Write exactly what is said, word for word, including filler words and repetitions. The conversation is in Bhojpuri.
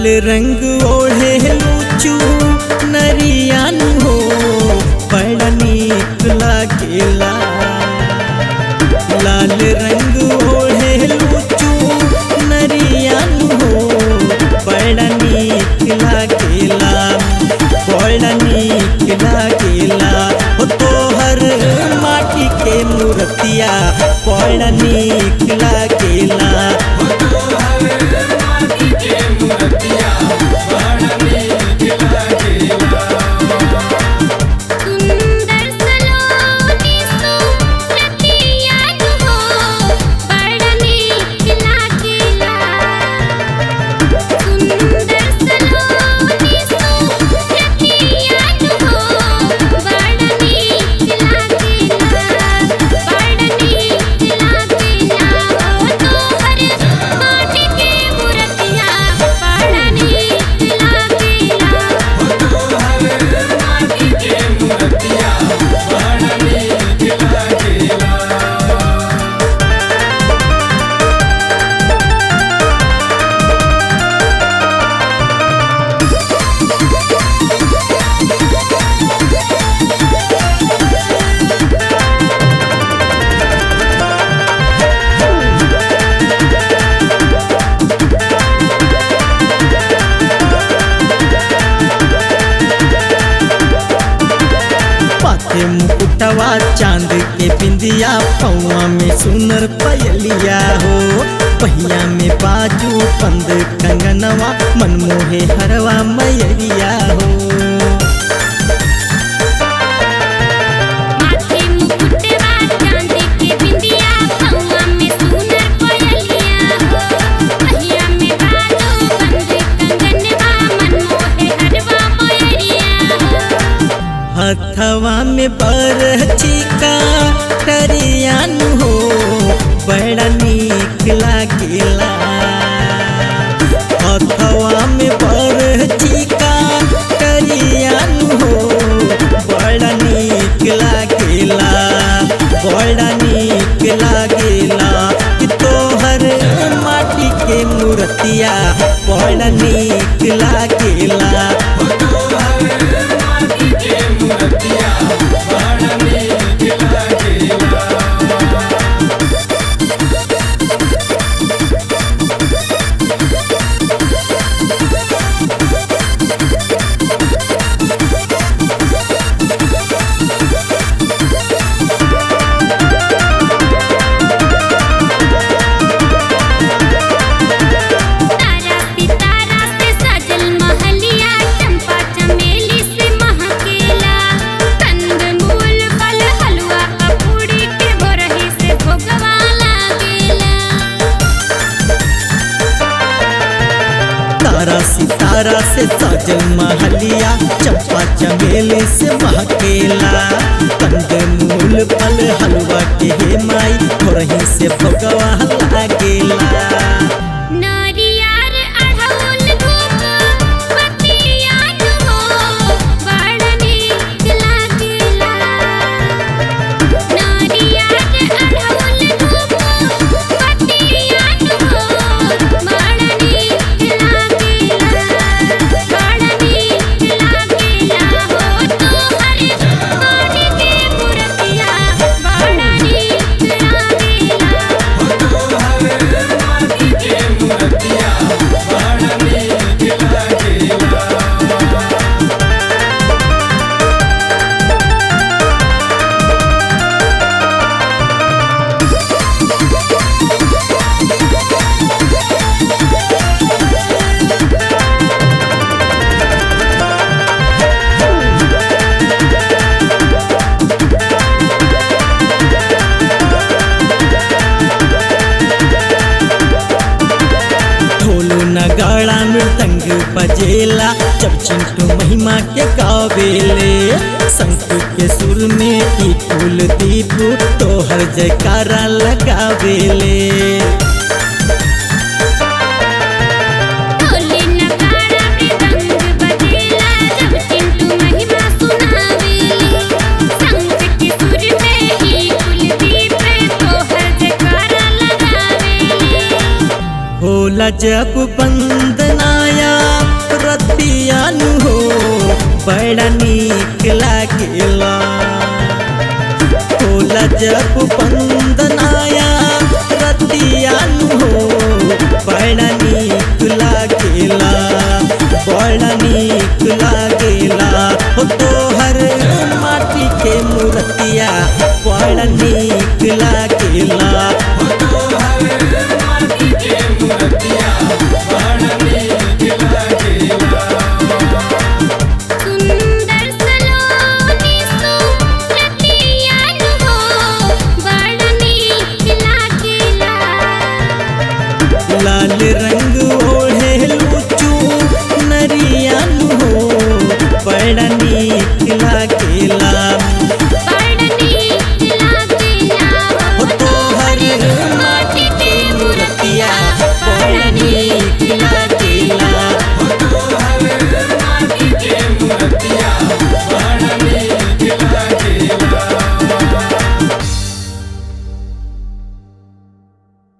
लाल रंग ओढ़े लूचू नरियान हो बड़ा नीक लागेला। लाल रंग ओढ़े लूचू नरियान हो बड़ा नीक लागेला, बड़ा नीक लागेला। हो तोहर माटी के मूर्तिया बड़ा नीक लागेला। मुकुटवा चांद के बिंदिया पौआ में सुनर पयलिया हो, पहिया में बाजू बंद कंगनवा मनमोहे हरवा मैरिया हो। माथे मुकुटवा चांद के बिंदिया पौआ में सुनर पयलिया हो, पहिया में बाजू बंद कंगनवा मनमोहे हरवा मैरिया हो। हथवा में बरछी का करियान हो बड़ा नीक लागेला। हथवा में बरछी का करियान हो बड़ा नीक लागेला, बड़ा नीक लागेला। कि तोहर माटी के मूर्तिया बड़ा नीक लागेला। तारा सितारा से सजल महलिया चंपा चमेली से महकेला। कंद मूल फल हलवा के हे माई थोरही से भगवा लागेला। नगाड़ा मृदंग बजेला जब चिंटू महिमा के गावेले। शंख के सुर में ई कुलदीप तोहर जयकारा लगावेले। होला जब बंदनाया नु हो बड़ा नीक लागेला होला जब बंदनाया रतिया नु हो बड़ा नीक लागेला बड़ा नीक लागेला हो तोहर माटी के मूर्तिया बड़ा नीक लागेला सुंदर सलोनी सुरतिया नु हो बड़ा नीक लागेला लाल रंग ओढ़े लूचू नरिया नु हो बड़ा नीक लागेला